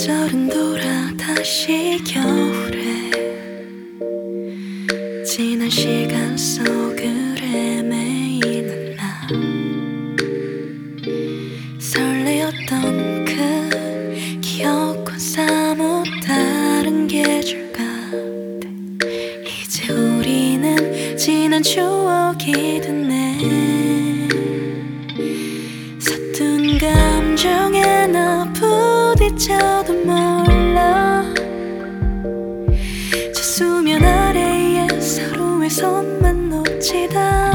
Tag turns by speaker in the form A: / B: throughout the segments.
A: 계절은 돌아 다시 겨울에 지난 시간 속을 헤매이는 나 설레었던 그 기억과 사뭇 다른 계절 같아. 이제 우리는 지난 추억이 됐네. 서툰 감정에 나 부딪혀도 몰라. 저 수면 아래에 서로의 손만 놓치다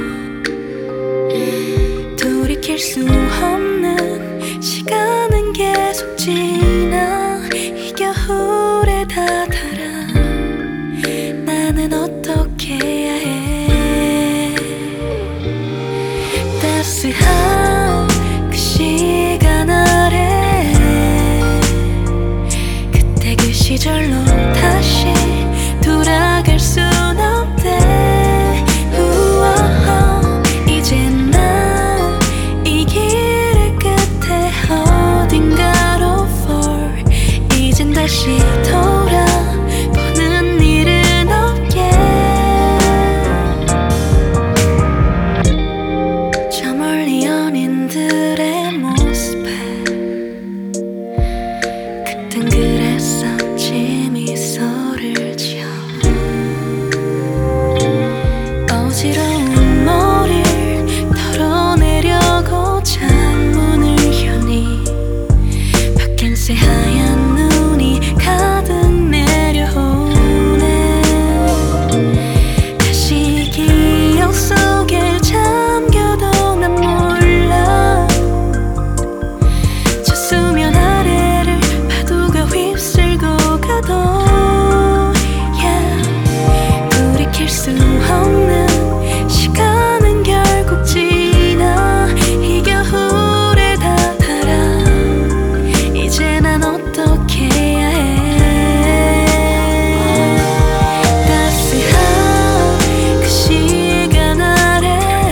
A: 돌이킬 수 없는 시간은 계속 지나. 이 겨울에 다다라 나는 어떻게 해야 해. 따스한 그 시간 아래 그때 그 시절로 다시 돌아갈 순 없대. 우와, 이젠 난 이 길의 끝에 어딘가로 fall. 이젠 다시 돌아보는 일은 없게. 저 멀리 연인들의 모습에 그땐 그랬었지. 미소를 지어 어지러운 머리를 털어내려고 창문을 여니 밖엔 새하얀 눈이 가득 내려오네. 다시 기억 속에 잠겨도 난 몰라. 저 수면 아래를 파도가 휩쓸고 가도 돌이킬 수 없는 시간은 결국 지나. 이 겨울에 다다라 이제 난 어떻게 해야 해. 따스한 그 시간 아래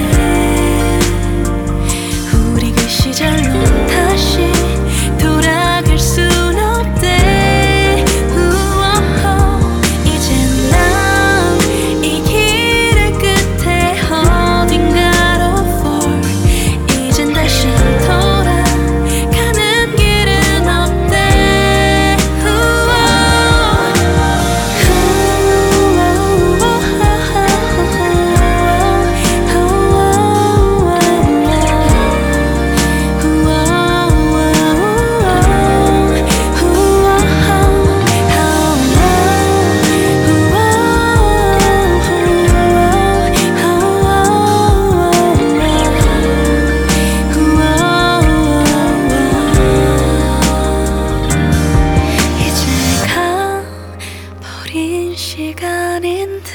A: 우리 그 시절로 다시 돌아갈 순 없대. 우와, 이젠 난 이 길의 끝에 어딘가로 fall. 이젠 다시 돌아가는 길은 없대. 이제 가버린 시간인데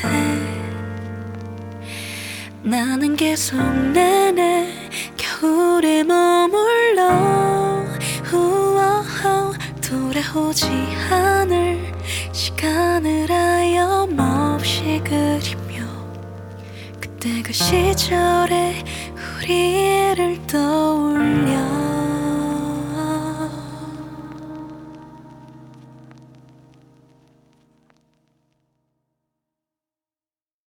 A: 나는 계속 내내 겨울에 머물러. 우와, 돌아오지 않을 시간을 하염없이 그리며 그때 그 시절의 우리를 떠올려.